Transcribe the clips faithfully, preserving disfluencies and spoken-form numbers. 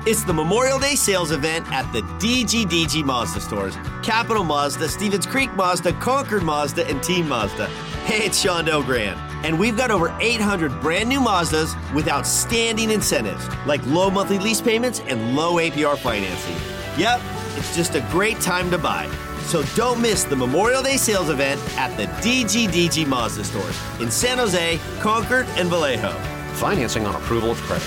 It's the Memorial Day sales event at the D G D G Mazda stores. Capital Mazda, Stevens Creek Mazda, Concord Mazda, and Team Mazda. Hey, it's Sean Delgrand. And we've got over eight hundred brand new Mazdas with outstanding incentives, like low monthly lease payments and low A P R financing. Yep, it's just a great time to buy. So don't miss the Memorial Day sales event at the D G D G Mazda stores in San Jose, Concord, and Vallejo. Financing on approval of credit.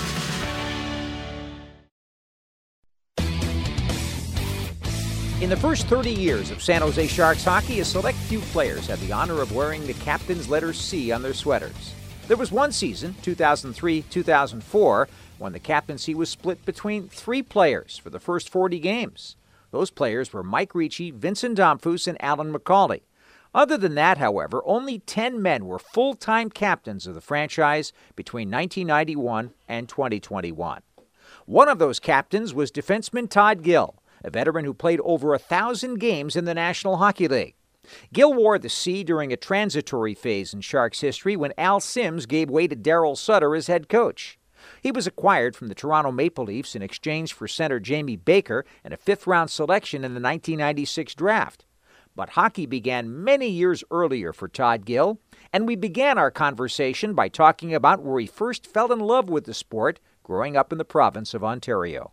In the first thirty years of San Jose Sharks hockey, a select few players had the honor of wearing the captain's letter C on their sweaters. There was one season, two thousand three two thousand four, when the captaincy was split between three players for the first forty games. Those players were Mike Ricci, Vincent Damphousse, and Alan McCauley. Other than that, however, only ten men were full-time captains of the franchise between nineteen ninety-one and twenty twenty-one. One of those captains was defenseman Todd Gill, a veteran who played over a thousand games in the National Hockey League. Gill wore the C during a transitory phase in Sharks history when Al Sims gave way to Darryl Sutter as head coach. He was acquired from the Toronto Maple Leafs in exchange for center Jamie Baker and a fifth-round selection in the nineteen ninety-six draft. But hockey began many years earlier for Todd Gill, and we began our conversation by talking about where he first fell in love with the sport growing up in the province of Ontario.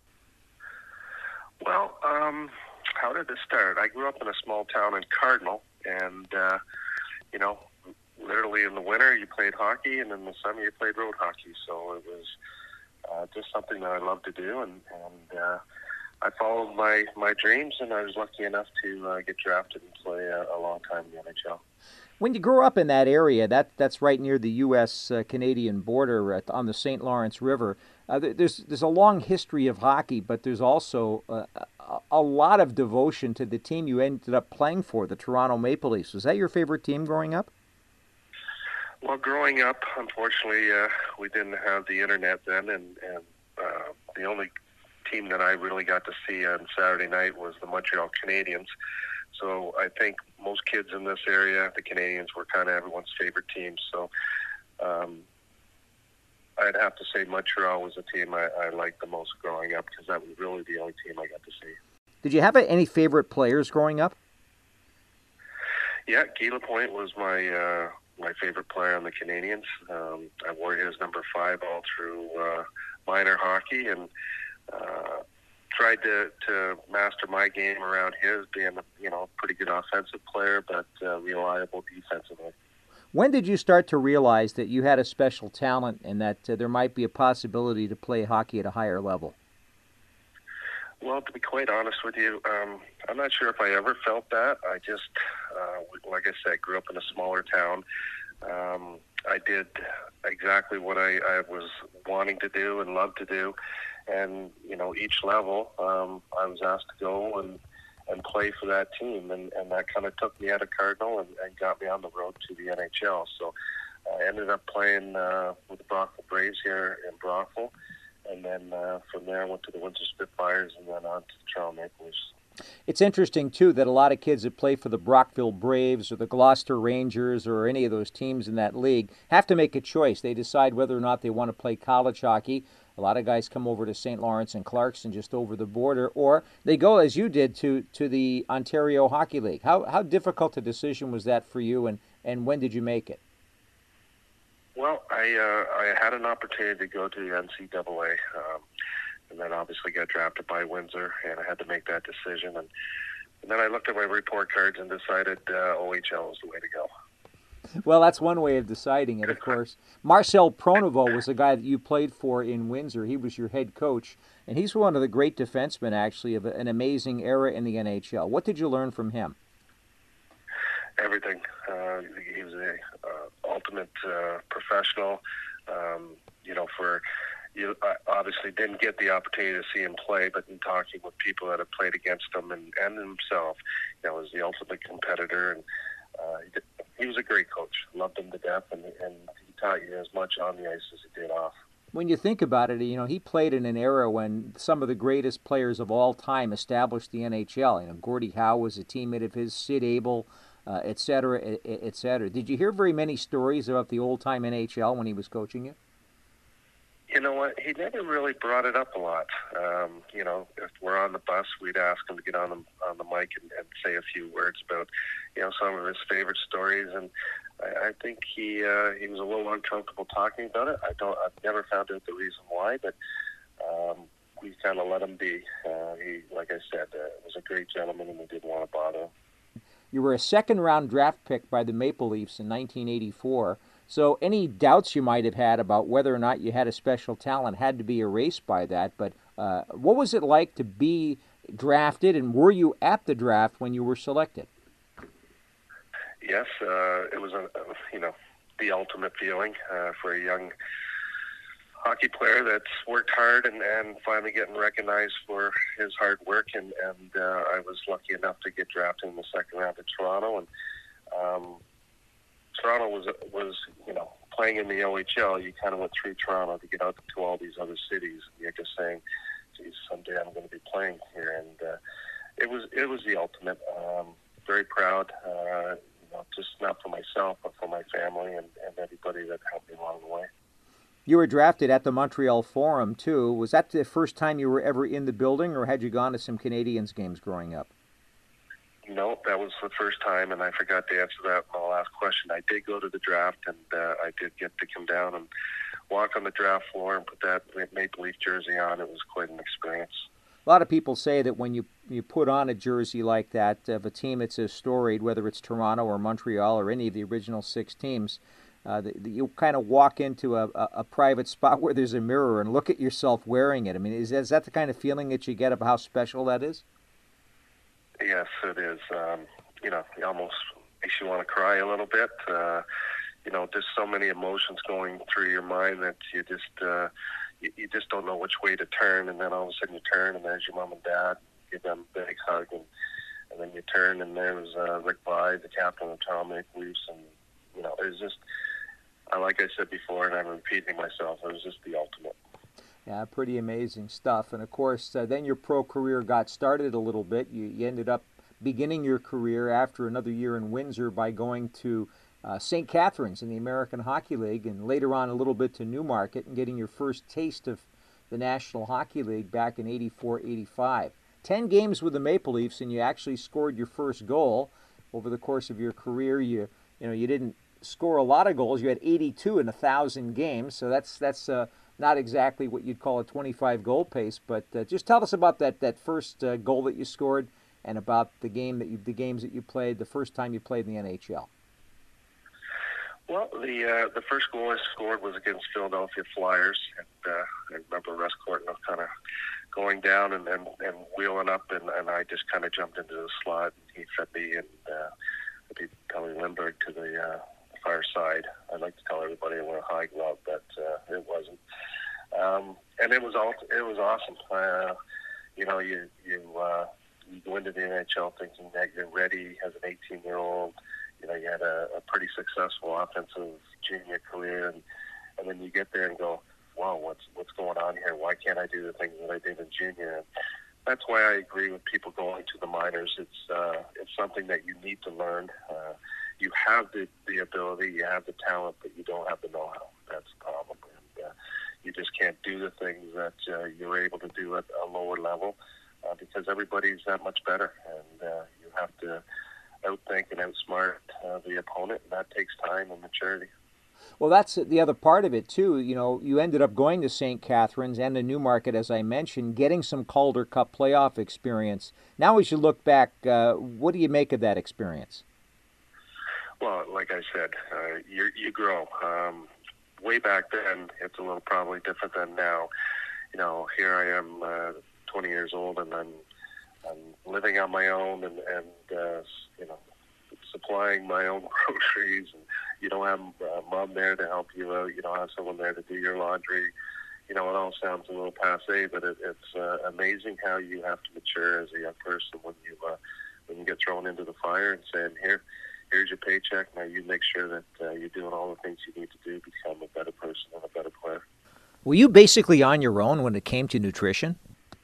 Well, um, how did it start? I grew up in a small town in Cardinal, and, uh, you know, literally in the winter you played hockey, and in the summer you played road hockey. So it was uh, just something that I loved to do, and, and uh, I followed my, my dreams, and I was lucky enough to uh, get drafted and play a, a long time in the N H L. When you grew up in that area, that that's right near the U S Canadian border at, on the Saint Lawrence River, uh, there's there's a long history of hockey, but there's also uh, a, a lot of devotion to the team you ended up playing for, the Toronto Maple Leafs. Was that your favorite team growing up? Well, growing up, unfortunately, uh, we didn't have the internet then, and, and uh, the only team that I really got to see on Saturday night was the Montreal Canadiens. So I think most kids in this area, the Canadiens, were kind of everyone's favorite team. So um, I'd have to say Montreal was the team I, I liked the most growing up, because that was really the only team I got to see. Did you have any favorite players growing up? Yeah, Guy Lapointe was my uh, my favorite player on the Canadiens. Um, I wore his number five all through uh, minor hockey, and uh, tried to, to master my game around his, being a you know pretty good offensive player, but uh, reliable defensively. When did you start to realize that you had a special talent and that uh, there might be a possibility to play hockey at a higher level? Well, to be quite honest with you, um, I'm not sure if I ever felt that. I just, uh, like I said, grew up in a smaller town. Um, I did exactly what I, I was wanting to do and loved to do. And, you know, each level, um, I was asked to go and, and play for that team. And, and that kind of took me out of Cardinal and, and got me on the road to the N H L. So I ended up playing uh, with the Brockville Braves here in Brockville. And then uh, from there I went to the Windsor Spitfires and then on to the Toronto Maple Leafs. It's interesting, too, that a lot of kids that play for the Brockville Braves or the Gloucester Rangers or any of those teams in that league have to make a choice. They decide whether or not they want to play college hockey. A lot of guys come over to Saint Lawrence and Clarkson just over the border, or they go, as you did, to, to the Ontario Hockey League. How how difficult a decision was that for you, and, and when did you make it? Well, I uh, I had an opportunity to go to the N C double A, um, and then obviously got drafted by Windsor, and I had to make that decision. And, and then I looked at my report cards and decided uh, O H L was the way to go. Well, that's one way of deciding it, of course. Marcel Pronovo was the guy that you played for in Windsor. He was your head coach, and he's one of the great defensemen, actually, of an amazing era in the N H L. What did you learn from him? Everything. Uh, he was a uh, ultimate uh, professional. Um, you know, for you, I obviously didn't get the opportunity to see him play, but in talking with people that have played against him and, and himself, you know, was the ultimate competitor. And uh, he, did, he was a great coach. Loved him to death, and, and he taught you as much on the ice as he did off. When you think about it, you know, he played in an era when some of the greatest players of all time established the N H L. You know, Gordie Howe was a teammate of his, Sid Abel, uh, et cetera, et cetera. Did you hear very many stories about the old-time N H L when he was coaching you? You know what? He never really brought it up a lot. Um, you know, if we're on the bus, we'd ask him to get on the on the mic and, and say a few words about, you know, some of his favorite stories. And I, I think he uh, he was a little uncomfortable talking about it. I don't. I've never found out the reason why, but um, we kind of let him be. Uh, he, like I said, uh, was a great gentleman, and we didn't want to bother him. You were a second-round draft pick by the Maple Leafs in nineteen eighty-four. So any doubts you might have had about whether or not you had a special talent had to be erased by that. But uh, what was it like to be drafted, and were you at the draft when you were selected? Yes, uh, it was a, you know, the ultimate feeling uh, for a young hockey player that's worked hard and, and finally getting recognized for his hard work. And, and uh, I was lucky enough to get drafted in the second round to Toronto. And um, Toronto was, was, you know, playing in the O H L. You kind of went through Toronto to get out to all these other cities. And you're just saying, geez, someday I'm going to be playing here. And uh, it was it was the ultimate. Um, very proud, uh, you know, just not for myself, but for my family and, and everybody that helped me along the way. You were drafted at the Montreal Forum, too. Was that the first time you were ever in the building, or had you gone to some Canadiens games growing up? No, that was the first time, and I forgot to answer that in my last question. I did go to the draft, and uh, I did get to come down and walk on the draft floor and put that Maple Leaf jersey on. It was quite an experience. A lot of people say that when you, you put on a jersey like that of a team that's as storied, whether it's Toronto or Montreal or any of the original six teams, uh, that you kind of walk into a, a, a private spot where there's a mirror and look at yourself wearing it. I mean, is, is that the kind of feeling that you get of how special that is? Yes, it is. Um, you know, it almost makes you want to cry a little bit. Uh, you know, just so many emotions going through your mind that you just uh, you, you just don't know which way to turn. And then all of a sudden you turn, and there's your mom and dad. Give them a big hug, and, and then you turn, and there's uh, Rick Blythe, the captain of the Toronto Maple Leafs, and you know, it was just, uh, like I said before, and I'm repeating myself, it was just the ultimate. Yeah, pretty amazing stuff. And, of course, uh, then your pro career got started a little bit. You, you ended up beginning your career after another year in Windsor by going to uh, Saint Catharines in the American Hockey League, and later on a little bit to Newmarket, and getting your first taste of the National Hockey League back in eighty-four eighty-five. Ten games with the Maple Leafs, and you actually scored your first goal. Over the course of your career, you you know you didn't score a lot of goals. You had eighty-two in a thousand games, so that's that's uh, not exactly what you'd call a twenty-five goal pace. But uh, just tell us about that that first uh, goal that you scored, and about the game that you the games that you played the first time you played in the N H L. Well, the uh, the first goal I scored was against Philadelphia Flyers, and uh, I remember Russ Courtnall kind of going down and, and, and wheeling up, and, and I just kind of jumped into the slot, and he fed me, and uh, I beat Kelly Lindbergh to the uh, far side. I'd like to tell everybody I wore a high glove, but uh, it wasn't. Um, and it was all it was awesome. Uh, you know, you you uh, you go into the N H L thinking that you're ready as an eighteen-year-old. You know, you had a, a pretty successful offensive junior career, and, and then you get there and go, wow, what's what's going on here? Why can't I do the things that I did in junior? And that's why I agree with people going to the minors. It's uh, it's something that you need to learn. Uh, you have the, the ability, you have the talent, but you don't have the know-how. That's the problem. And, uh, you just can't do the things that uh, you're able to do at a lower level uh, because everybody's that much better, and uh, you have to outthink and outsmart uh, the opponent, and that takes time and maturity. Well, that's the other part of it, too. You know, you ended up going to Saint Catharines and to Newmarket, as I mentioned, getting some Calder Cup playoff experience. Now, as you look back, uh, what do you make of that experience? Well, like I said, uh, you you grow. Um, way back then, it's a little probably different than now. You know, here I am, uh, twenty years old, and I'm, I'm living on my own, and, and uh, you know, supplying my own groceries, and you don't have uh, mom there to help you out. You don't have someone there to do your laundry. You know, it all sounds a little passé, but it, it's uh, amazing how you have to mature as a young person when you uh, when you get thrown into the fire and saying, here, here's your paycheck. Now you make sure that uh, you're doing all the things you need to do to become a better person and a better player. Were you basically on your own when it came to nutrition?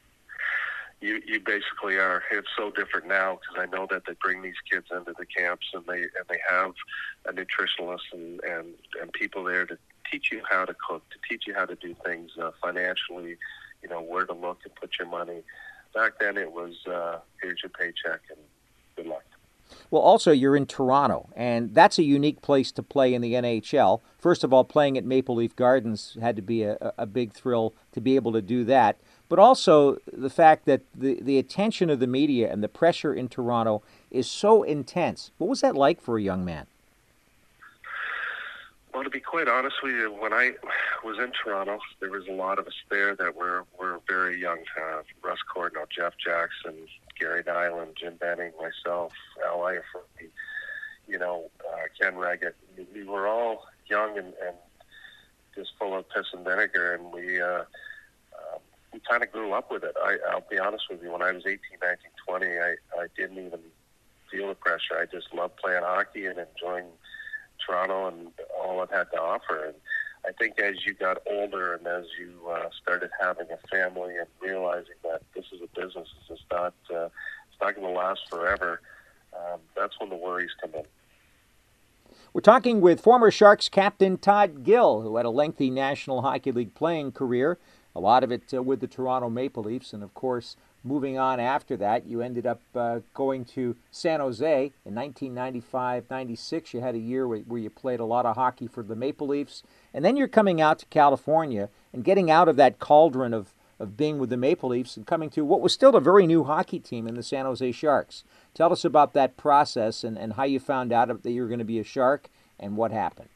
You you basically are. It's so different now because I know that they bring these kids into the camps, and they and they have a nutritionist and, and, and people there to teach you how to cook, to teach you how to do things uh, financially, you know, where to look and put your money. Back then it was, uh, here's your paycheck and good luck. Well, also, you're in Toronto, and that's a unique place to play in the N H L. First of all, playing at Maple Leaf Gardens had to be a, a big thrill to be able to do that. But also the fact that the, the attention of the media and the pressure in Toronto is so intense. What was that like for a young man? Well, to be quite honest with you, when I was in Toronto, there was a lot of us there that were, were very young. Uh, Russ Cordno, Jeff Jackson, Gary Nyland, Jim Benning, myself, Al Iafrate, you know, uh, Ken Reggett. We were all young and, and just full of piss and vinegar, and we uh, uh, we kind of grew up with it. I, I'll be honest with you, when I was eighteen, nineteen, twenty, I, I didn't even feel the pressure. I just loved playing hockey and enjoying Toronto and all it had to offer. And I think as you got older and as you uh, started having a family and realizing that this is a business, it's not uh, it's not going to last forever, um, that's when the worries come in. We're talking with former Sharks captain Todd Gill, who had a lengthy National Hockey League playing career, a lot of it uh, with the Toronto Maple Leafs, and of course, moving on after that, you ended up uh, going to San Jose in nineteen ninety-five ninety-six. You had a year where, where you played a lot of hockey for the Maple Leafs. And then you're coming out to California and getting out of that cauldron of, of being with the Maple Leafs and coming to what was still a very new hockey team in the San Jose Sharks. Tell us about that process and, and how you found out that you were going to be a Shark and what happened.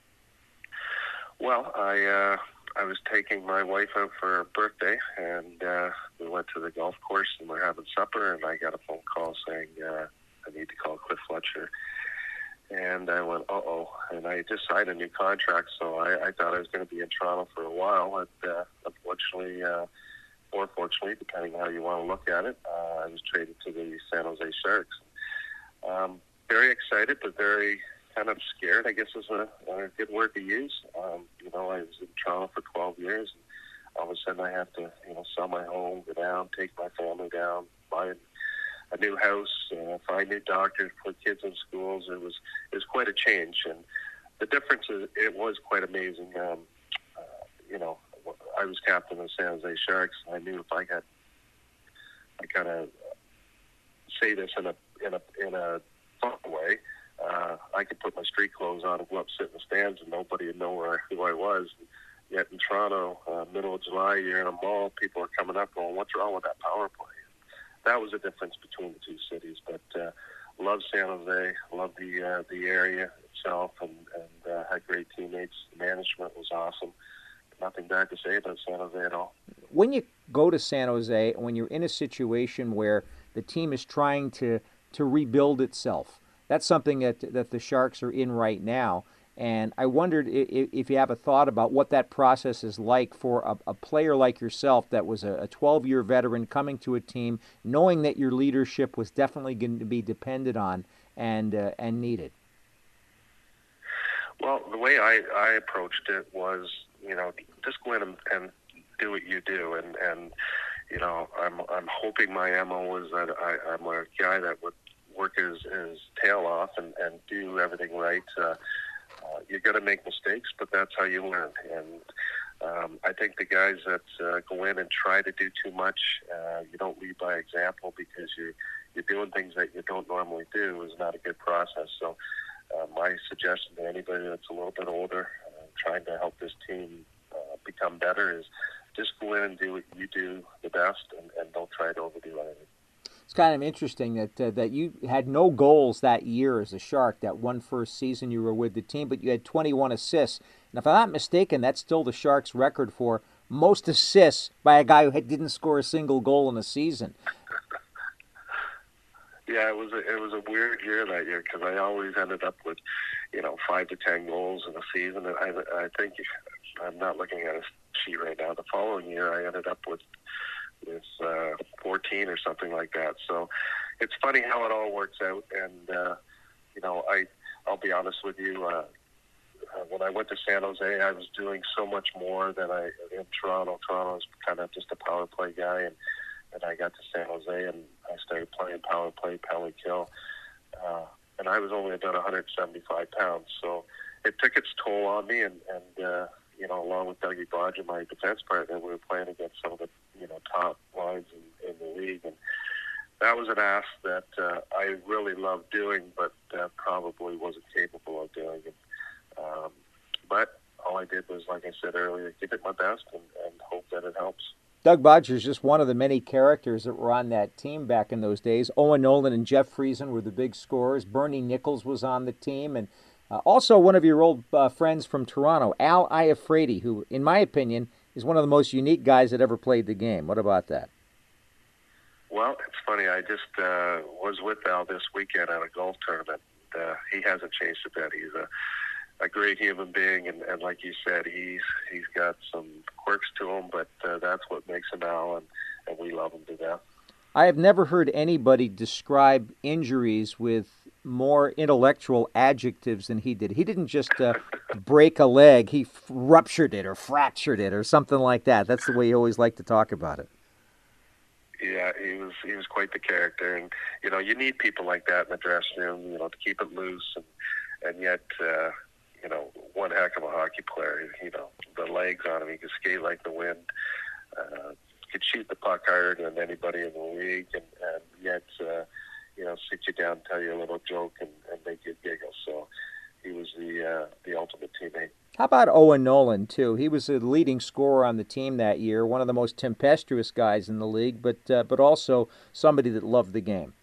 Well, I... Uh... I was taking my wife out for her birthday, and uh, we went to the golf course, and we're having supper, and I got a phone call saying, uh, I need to call Cliff Fletcher. And I went, uh-oh, and I just signed a new contract, so I, I thought I was going to be in Toronto for a while. And, uh, unfortunately, uh, or fortunately, depending how you want to look at it, uh, I was traded to the San Jose Sharks. Um, very excited, but very kind of scared, I guess is a, a good word to use. Um, you know, I was in Toronto for twelve years, and all of a sudden I have to, you know, sell my home, go down, take my family down, buy a new house, uh, find new doctors, put kids in schools. It was it was quite a change, and the difference is it was quite amazing. Um, uh, you know, I was captain of the San Jose Sharks, and I knew if I got, I kind of say this in a in a in a fun way. Uh, I could put my street clothes on and go up, sit in the stands, and nobody would know where, who I was. Yet in Toronto, uh, middle of July, you're in a mall, people are coming up going, what's wrong with that power play? That was the difference between the two cities. But uh, love San Jose, love the uh, the area itself, and, and uh, had great teammates. The management was awesome. Nothing bad to say about San Jose at all. When you go to San Jose, when you're in a situation where the team is trying to, to rebuild itself, that's something that that the Sharks are in right now, and I wondered if, if you have a thought about what that process is like for a, a player like yourself that was a twelve-year veteran coming to a team, knowing that your leadership was definitely going to be depended on and uh, and needed. Well, the way I, I approached it was, you know, just go in and, and do what you do, and, and you know, I'm I'm hoping my M O was that I, I'm a guy that would work his, his tail off and, and do everything right. Uh, uh, you're going to make mistakes, but that's how you learn. And um, I think the guys that uh, go in and try to do too much, uh, you don't lead by example because you're, you're doing things that you don't normally do is not a good process. So uh, my suggestion to anybody that's a little bit older, uh, trying to help this team uh, become better is just go in and do what you do the best and, and don't try to overdo anything. It's kind of interesting that uh, that you had no goals that year as a Shark, that one first season you were with the team, but you had twenty-one assists. And if I'm not mistaken, that's still the Sharks' record for most assists by a guy who had, didn't score a single goal in a season. Yeah, it was a, it was a weird year that year because I always ended up with, you know, five to ten goals in a season. And I, I think I'm not looking at a sheet right now. The following year, I ended up with. It's uh, fourteen or something like that. So it's funny how it all works out. And, uh, you know, I, I'll be honest with you, uh, uh, when I went to San Jose, I was doing so much more than I in Toronto. Toronto was kind of just a power play guy. And, and I got to San Jose and I started playing power play, penalty kill. Uh, and I was only about one hundred seventy-five pounds. So it took its toll on me, and, and uh, you know, along with Dougie Bodger, my defense partner, we were playing against some of the, you know, top lines in, in the league, and that was an ask that uh, I really loved doing, but uh, probably wasn't capable of doing it. Um, but all I did was, like I said earlier, give it my best and, and hope that it helps. Doug Bodger is just one of the many characters that were on that team back in those days. Owen Nolan and Jeff Friesen were the big scorers. Bernie Nichols was on the team. And uh, also one of your old uh, friends from Toronto, Al Iafrate, who, in my opinion, is one of the most unique guys that ever played the game. What about that? Well, it's funny. I just uh, was with Al this weekend at a golf tournament. Uh, he hasn't changed a bit. He's a a great human being, and, and like you said, he's he's got some quirks to him, but uh, that's what makes him Al, and, and we love him to death. I have never heard anybody describe injuries with more intellectual adjectives than he did. He didn't just uh, break a leg, he f- ruptured it or fractured it or something like that. That's the way he always liked to talk about it. Yeah, he was he was quite the character, and you know, you need people like that in the dressing room, you know, to keep it loose, and and yet, uh, you know, one heck of a hockey player. You know, the legs on him, he could skate like the wind, uh, could shoot the puck harder than anybody in the league, and, and yet, uh, you know, sit you down, tell you a little joke, and, and make you giggle. So he was the uh, the ultimate teammate. How about Owen Nolan, too? He was the leading scorer on the team that year, one of the most tempestuous guys in the league, but uh, but also somebody that loved the game.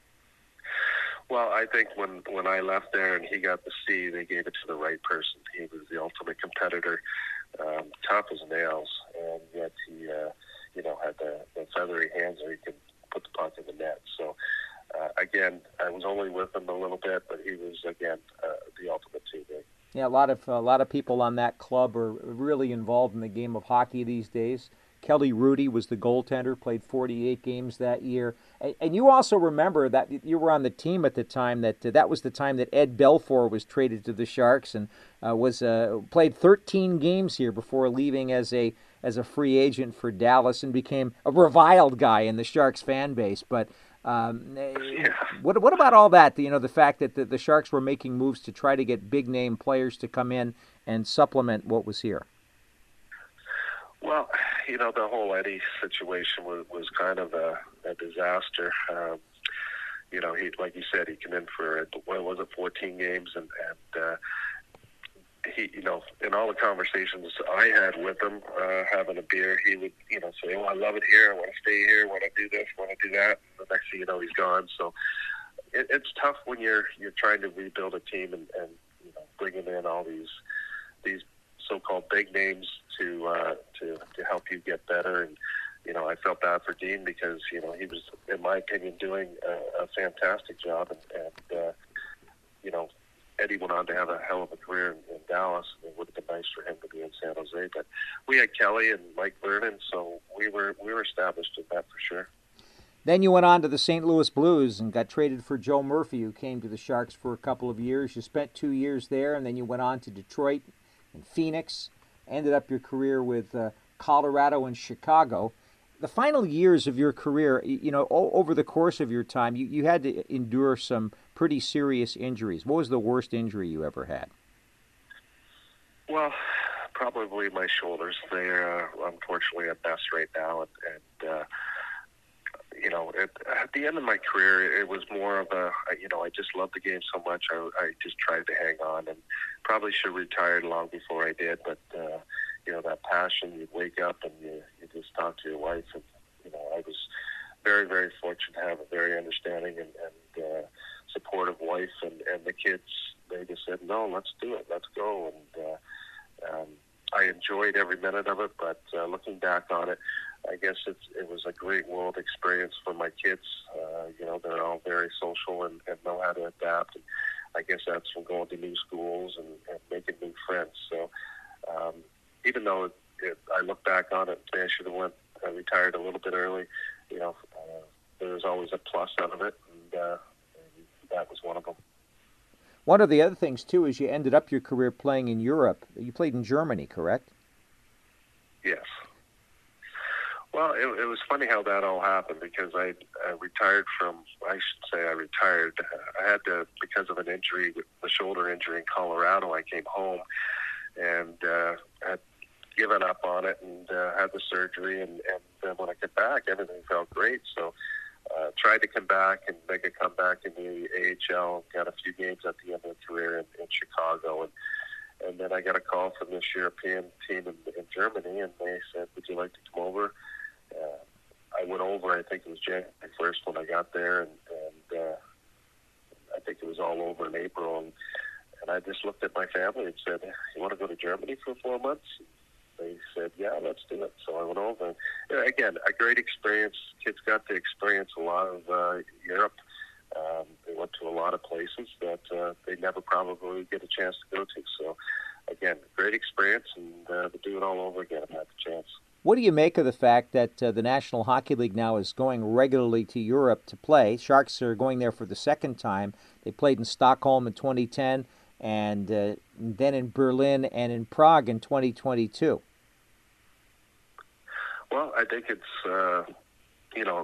Well, I think when, when I left there and he got the C, they gave it to the right person. He was the ultimate competitor, um, tough as nails, and yet he, uh, you know, had the, the feathery hands where he could put the puck in the net. So, uh, again, I was only with him a little bit, but he was, again, uh, the ultimate teammate. Yeah, a lot of a lot of people on that club are really involved in the game of hockey these days. Kelly Rudy was the goaltender, played forty-eight games that year. And, and you also remember that you were on the team at the time, that uh, that was the time that Ed Belfour was traded to the Sharks and uh, was uh, played thirteen games here before leaving as a as a free agent for Dallas and became a reviled guy in the Sharks fan base. But um, yeah. what what about all that? You know, the fact that the, the Sharks were making moves to try to get big name players to come in and supplement what was here. Well, you know, the whole Eddie situation was, was kind of a, a disaster. Um, you know, he, like you said, he came in for, what was it, fourteen games, and, and uh, he, you know, in all the conversations I had with him, uh, having a beer, he would, you know, say, "Oh, I love it here. I want to stay here. I want to do this. I want to do that." And the next thing you know, he's gone. So it, it's tough when you're you're trying to rebuild a team and, and you know, bringing in all these these so-called big names to uh, to to help you get better. And you know, I felt bad for Dean because you know he was, in my opinion, doing a, a fantastic job, and, and uh, you know, Eddie went on to have a hell of a career in, in Dallas, and it would have been nice for him to be in San Jose. But we had Kelly and Mike Vernon, so we were we were established in that for sure. Then you went on to the Saint Louis Blues and got traded for Joe Murphy, who came to the Sharks for a couple of years. You spent two years there, and then you went on to Detroit and Phoenix. Ended up your career with uh, Colorado and Chicago. The final years of your career, you know, o- over the course of your time, you, you had to endure some pretty serious injuries. What was the worst injury you ever had? Well, probably my shoulders. They're uh, unfortunately a mess right now, and, and uh, you know, it, at the end of my career, it was more of a, you know, I just loved the game so much. I, I just tried to hang on, and probably should have retired long before I did. But, uh, you know, that passion, you wake up and you, you just talk to your wife. And, you know, I was very, very fortunate to have a very understanding and, and uh, supportive wife. And, and the kids, they just said, "No, let's do it. Let's go." And uh, um, I enjoyed every minute of it. But uh, looking back on it, I guess it's, it was a great world experience for my kids. Uh, you know, they're all very social and, and know how to adapt. And I guess that's from going to new schools and, and making new friends. So um, even though it, it, I look back on it and I should have went, I retired a little bit early, you know, uh, there was always a plus out of it, and, uh, and that was one of them. One of the other things, too, is you ended up your career playing in Europe. You played in Germany, correct? Yes. Well, it, it was funny how that all happened because I, I retired from, I should say I retired. I had to, because of an injury, the shoulder injury in Colorado, I came home and uh, had given up on it and uh, had the surgery. And, and then when I got back, everything felt great. So uh, tried to come back and make a comeback in the A H L, got a few games at the end of the career in, in Chicago. And And then I got a call from this European team in, in Germany, and they said, would you like to come over? Uh, I went over, I think it was January first when I got there, and, and uh, I think it was all over in April. And, and I just looked at my family and said, you want to go to Germany for four months? They said, yeah, let's do it. So I went over. And, you know, again, a great experience. Kids got to experience a lot of uh, Europe. Um, they went to a lot of places that uh, they never probably get a chance to go to. So, again, great experience, and uh, to do it all over again if I had the chance. What do you make of the fact that uh, the National Hockey League now is going regularly to Europe to play? Sharks are going there for the second time. They played in Stockholm in twenty ten, and uh, then in Berlin and in Prague in twenty twenty-two. Well, I think it's, uh, you know,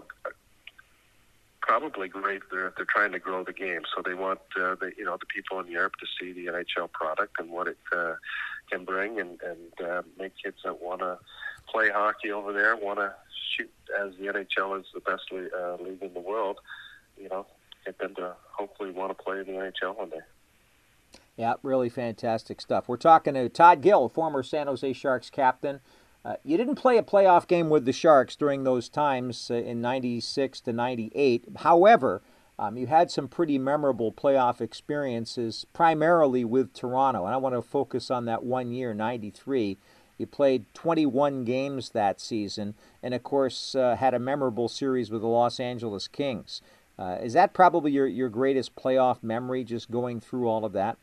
probably great. They're they're trying to grow the game, so they want uh, the you know the people in Europe to see the N H L product and what it uh, can bring, and and uh, make kids that want to play hockey over there, want to shoot, as the N H L is the best league, uh, league in the world. You know, get them to hopefully want to play in the N H L one day. Yeah, really fantastic stuff. We're talking to Todd Gill, former San Jose Sharks captain. Uh, you didn't play a playoff game with the Sharks during those times uh, in ninety-six to ninety-eight. However, um, you had some pretty memorable playoff experiences, primarily with Toronto. And I want to focus on that one year, ninety-three. You played twenty-one games that season, and of course uh, had a memorable series with the Los Angeles Kings. Uh, is that probably your, your greatest playoff memory, just going through all of that?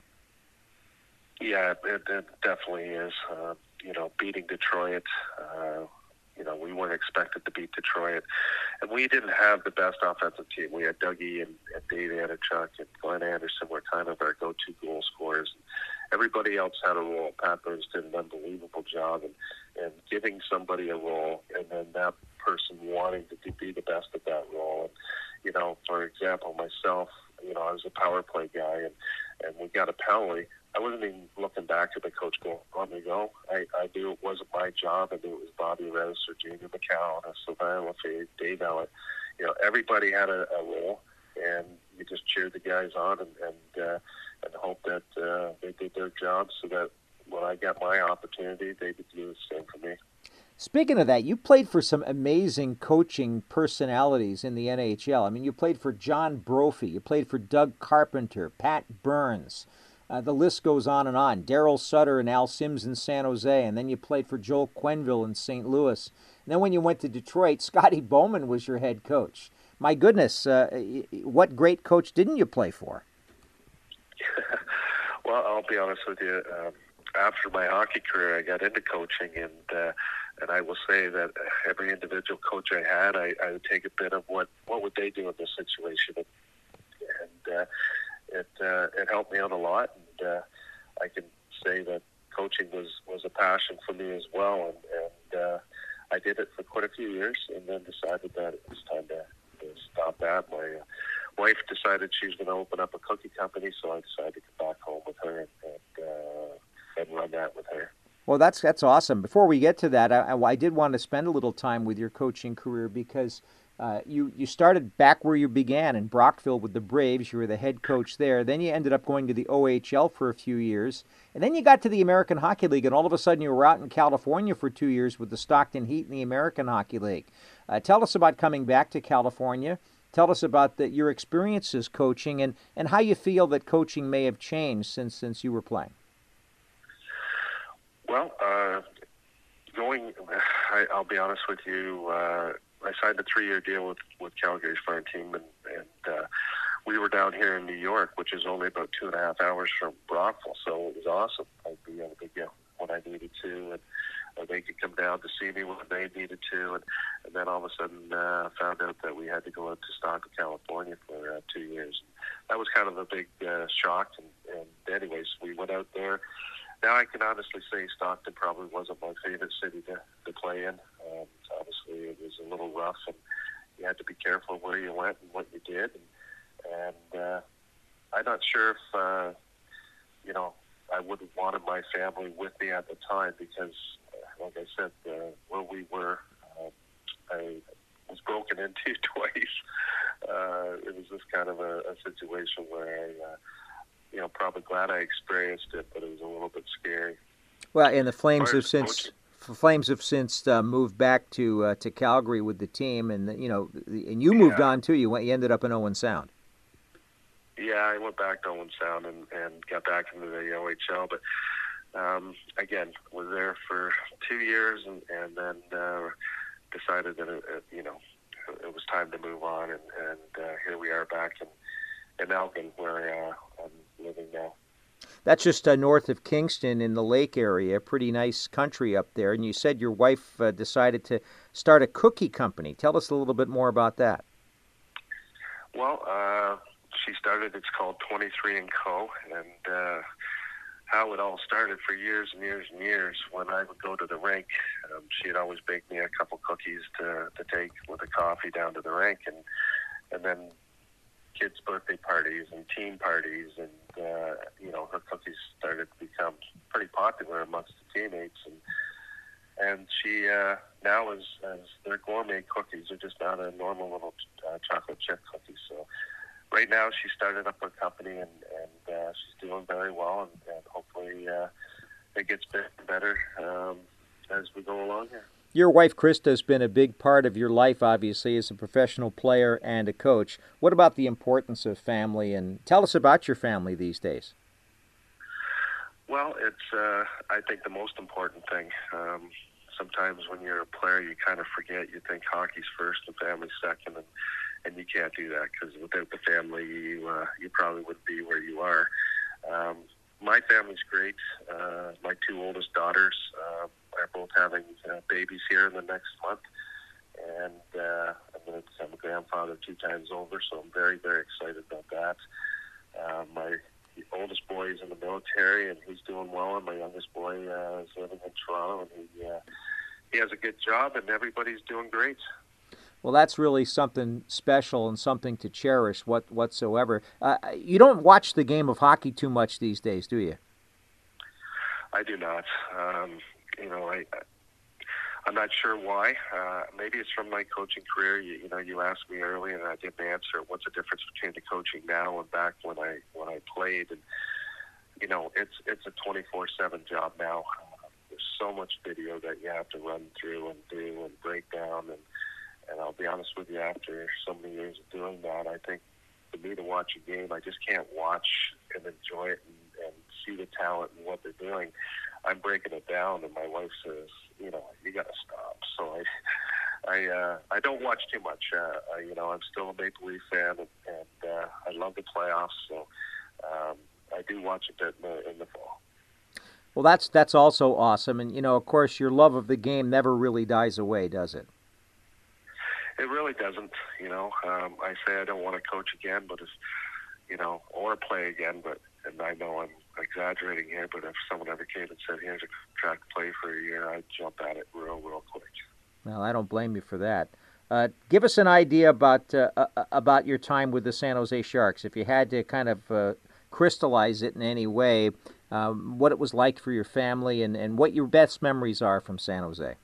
Yeah, it, it definitely is. Uh, you know, beating Detroit, uh, you know, we weren't expected to beat Detroit. And we didn't have the best offensive team. We had Dougie and, and Dave Anichuk and Glenn Anderson were kind of our go-to goal scorers. Everybody else had a role. Pat Burns did an unbelievable job in, in giving somebody a role, and then that person wanting to be the best at that role. And, you know, for example, myself, you know, I was a power play guy, and, and we got a penalty. I wasn't even looking back at the coach going, let me go. I, I knew it wasn't my job. I knew it was Bobby Rez or Junior McCown or Sylvain Lefebvre, Dave Ellett. You know, everybody had a, a role, and you just cheered the guys on and and, uh, and hope that uh, they did their job so that when I got my opportunity, they would do the same for me. Speaking of that, you played for some amazing coaching personalities in the N H L. I mean, you played for John Brophy. You played for Doug Carpenter, Pat Burns. Uh, the list goes on and on. Darryl Sutter and Al Sims in San Jose, and then you played for Joel Quenneville in Saint Louis. And then when you went to Detroit, Scotty Bowman was your head coach. My goodness, uh, what great coach didn't you play for? Well, I'll be honest with you. Um, after my hockey career, I got into coaching, and uh, and I will say that every individual coach I had, I, I would take a bit of what what would they do in this situation, and, and uh, it uh, it helped me out a lot. And uh, I can say that coaching was, was a passion for me as well, and, and uh, I did it for quite a few years, and then decided that it was time to, to stop that. My uh, wife decided she was going to open up a cookie company, so I decided to come back home with her and and, uh, and run that with her. Well, that's that's awesome. Before we get to that, I, I did want to spend a little time with your coaching career because uh, you, you started back where you began in Brockville with the Braves. You were the head coach there. Then you ended up going to the O H L for a few years. And then you got to the American Hockey League, and all of a sudden you were out in California for two years with the Stockton Heat in the American Hockey League. Uh, tell us about coming back to California. Tell us about the, your experiences coaching and, and how you feel that coaching may have changed since since you were playing. Well, uh, going, I, I'll be honest with you, uh, I signed a three-year deal with, with Calgary's farm team, and, and uh, we were down here in New York, which is only about two and a half hours from Brockville, so it was awesome. I'd be able to get when I needed to, and uh, they could come down to see me when they needed to, and, and then all of a sudden uh, found out that we had to go out to Stockton, California for uh, two years. That was kind of a big uh, shock, and, and anyways, we went out there. Now I can honestly say Stockton probably wasn't my favorite city to, to play in. Um, it's obviously it was a little rough, and you had to be careful where you went and what you did. And, and uh, I'm not sure if, uh, you know, I would have wanted my family with me at the time because, uh, like I said, uh, where we were, uh, I was broken into twice. Uh, it was just kind of a, a situation where I, uh, you know, probably glad I experienced it, but it was a little bit scary. Well, and the Flames Fire have since coaching. Flames have since uh, moved back to uh, to Calgary with the team, and you know, and you moved Yeah. on too. You went, you ended up in Owen Sound. Yeah, I went back to Owen Sound and, and got back into the O H L, but um, again, was there for two years and, and then uh, decided that it, it, you know it was time to move on, and, and uh, here we are back in, in Elgin, where uh, I'm living now. That's just uh, north of Kingston in the lake area. Pretty nice country up there. And you said your wife uh, decided to start a cookie company. Tell us a little bit more about that. Well, uh, she started, it's called twenty-three and Co. And uh, how it all started for years and years and years, when I would go to the rink, um, she'd always bake me a couple cookies to, to take with a coffee down to the rink. And, and then kids' birthday parties and team parties, and, uh, you know, her cookies started to become pretty popular amongst the teammates. And and she uh, now is, as they're gourmet cookies. They're just not a normal little uh, chocolate chip cookie. So right now she started up her company, and, and uh, she's doing very well, and, and hopefully uh, it gets better and better um, as we go along here. Your wife, Krista, has been a big part of your life, obviously, as a professional player and a coach. What about the importance of family? And tell us about your family these days. Well, it's, uh, I think, the most important thing. Um, sometimes when you're a player, you kind of forget. You think hockey's first and family's second, and, and you can't do that because without the family, you, uh, you probably wouldn't be where you are. Um, my family's great. Uh, my two oldest daughters uh, are both having uh, babies here in the next month. And uh, I'm going to become a grandfather two times over, so I'm very, very excited about that. Uh, my oldest boy is in the military, and he's doing well, and my youngest boy uh, is living in Toronto, and he, uh, he has a good job, and everybody's doing great. Well, that's really something special and something to cherish what, whatsoever. Uh, you don't watch the game of hockey too much these days, do you? I do not. Um, you know, I, I'm not sure why. Uh, maybe it's from my coaching career. You, you know, you asked me earlier, and I didn't answer. What's the difference between the coaching now and back when I when I played? And you know, it's it's a twenty-four seven job now. Uh, there's so much video that you have to run through and do and break down. And and I'll be honest with you, after so many years of doing that, I think for me to watch a game, I just can't watch and enjoy it and, and see the talent and what they're doing. I'm breaking it down, and my wife says, you know, you got to stop. So I, I, uh, I don't watch too much. Uh, I, you know, I'm still a Maple Leaf fan, and, and uh, I love the playoffs. So um, I do watch a bit in the, in the fall. Well, that's that's also awesome, and you know, of course, your love of the game never really dies away, does it? It really doesn't. You know, um, I say I don't want to coach again, but if you know, or play again, but and I know I'm exaggerating here, but if someone ever came and said, here's a contract to play for a year, I'd jump at it real, real quick. Well, I don't blame you for that. Uh, give us an idea about uh, uh, about your time with the San Jose Sharks. If you had to kind of uh, crystallize it in any way, um, what it was like for your family and, and what your best memories are from San Jose.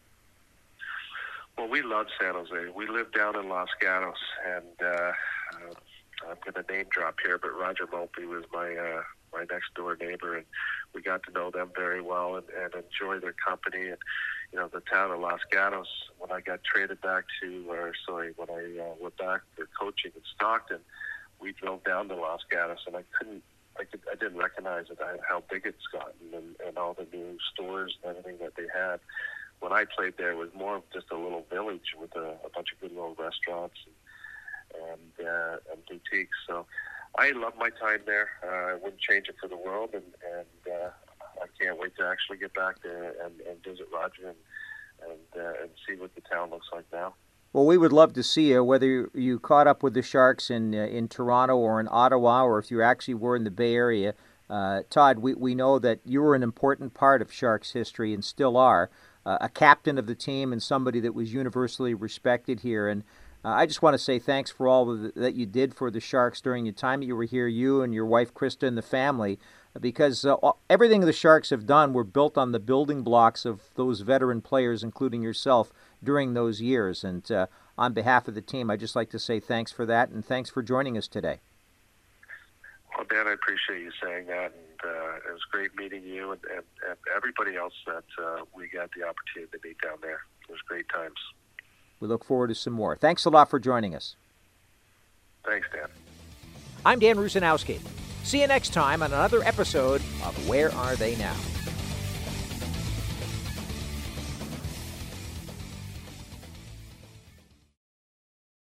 Well, we love San Jose. We lived down in Los Gatos, and uh, uh, I'm going to name drop here, but Roger Mulpey was my uh, my next door neighbor, and we got to know them very well and, and enjoy their company. And you know, the town of Los Gatos, when I got traded back to, or sorry, when I uh, went back for coaching in Stockton, we drove down to Los Gatos, and I couldn't, I, could, I didn't recognize it, how big it's gotten, and, and all the new stores and everything that they had. When I played there, it was more of just a little village with a, a bunch of good little restaurants and and, uh, and boutiques. So I love my time there. Uh, I wouldn't change it for the world, and, and uh, I can't wait to actually get back there and, and visit Roger and and, uh, and see what the town looks like now. Well, we would love to see you, whether you caught up with the Sharks in uh, in Toronto or in Ottawa, or if you actually were in the Bay Area. Uh, Todd, we, we know that you were an important part of Sharks history and still are. uh, a captain of the team and somebody that was universally respected here. And uh, I just want to say thanks for all of the, that you did for the Sharks during the time you were here, you and your wife Krista and the family, because uh, everything the Sharks have done were built on the building blocks of those veteran players, including yourself, during those years. And uh, on behalf of the team, I'd just like to say thanks for that, and thanks for joining us today. Well, Dan, I appreciate you saying that, and uh, it was great meeting you and, and, and everybody else that uh, we got the opportunity to meet down there. It was great times. We look forward to some more. Thanks a lot for joining us. Thanks, Dan. I'm Dan Rusanowski. See you next time on another episode of Where Are They Now?